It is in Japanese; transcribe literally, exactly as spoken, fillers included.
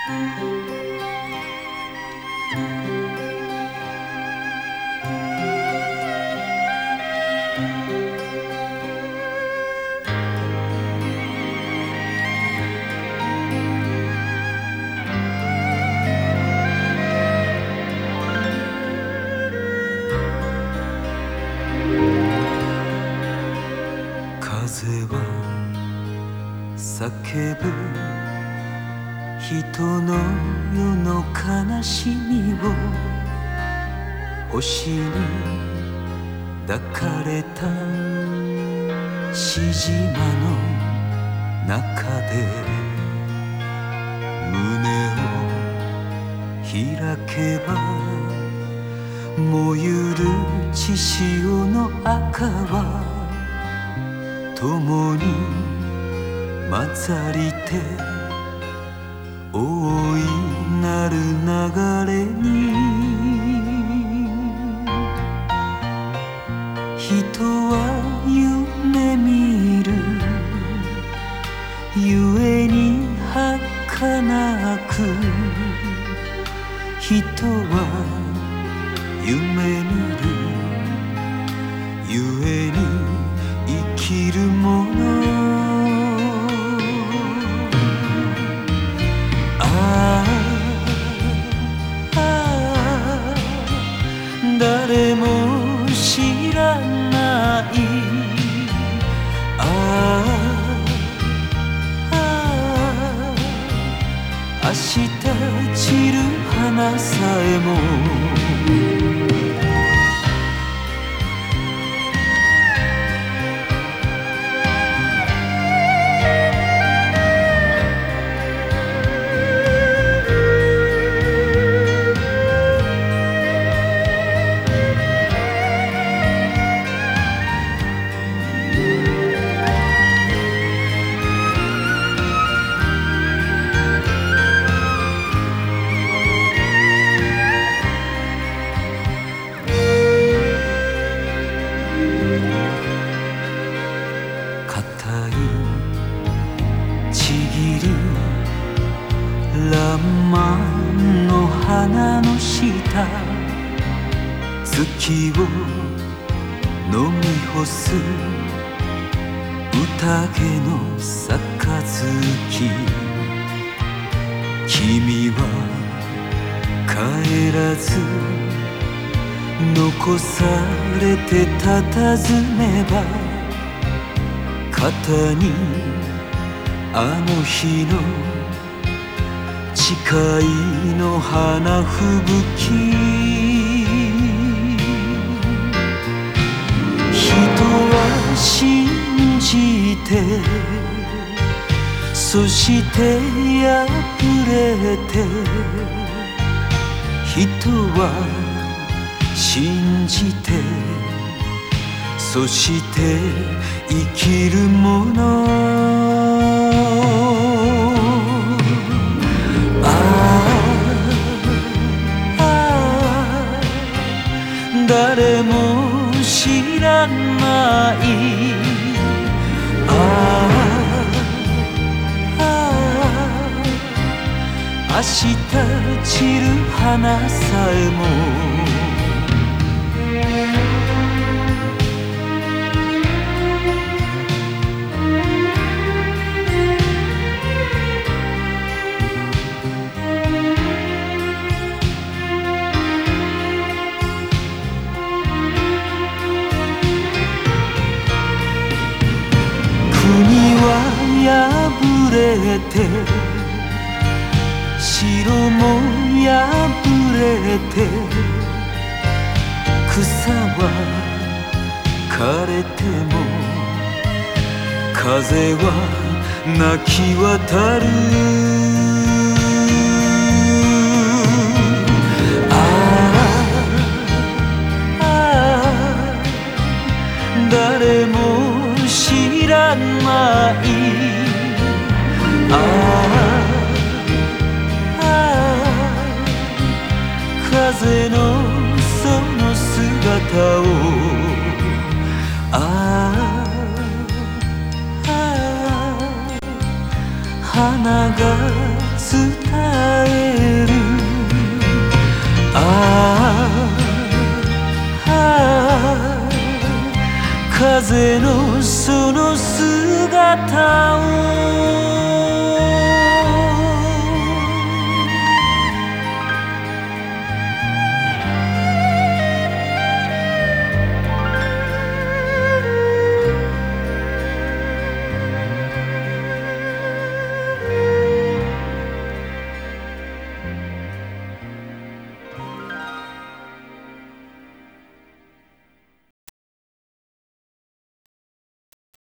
風は叫ぶ人の世の悲しみを星に抱かれた獅子間の中で胸を開けば燃ゆる血潮の赤は共に混ざりて大いなる流れに人は夢見るゆえに儚く人は夢見るゆえに生きるものああああ誰も知らないああああ明日散る花さえもらんまんの花の下月を飲み干す宴の杯君は帰らず残されて佇めば肩にあの日の誓いの花吹雪人は信じてそして破れて人は信じてそして生きるもの誰も知らないああ明日散る花さえも破れて城も破れて草は枯れても風は泣き渡るああ誰も知らないああ風のその姿をああ花が伝える。ああ、ああ、風のその姿を